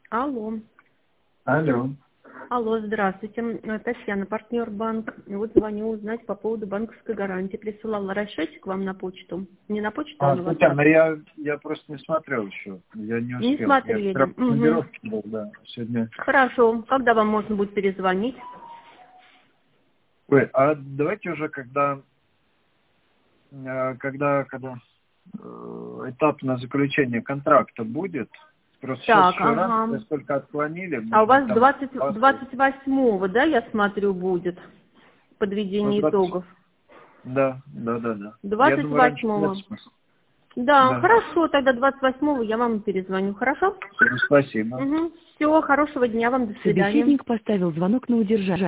Алло. Алло. Алло, здравствуйте. Татьяна, партнер банк. Вот звоню узнать по поводу банковской гарантии. Присылала расчетик вам на почту. Не на почту, а на WhatsApp. Татьяна, я просто не смотрел еще. Я не успел. Не Я смотрели. вчера в командировке был, да, сегодня. Хорошо. Когда вам можно будет перезвонить? Ой, а давайте уже, когда этап на заключение контракта будет. Просто сейчас Так, еще рано, ага. сколько отклонили. А у Может быть, вас там 28-го, да, я смотрю, будет подведение итогов? Да. Я думаю, раньше нет 28-го. смысла. Да, Да. хорошо, тогда 28-го я вам перезвоню, хорошо? Спасибо. Все, хорошего дня вам, до свидания. Собеседник поставил звонок на удержание.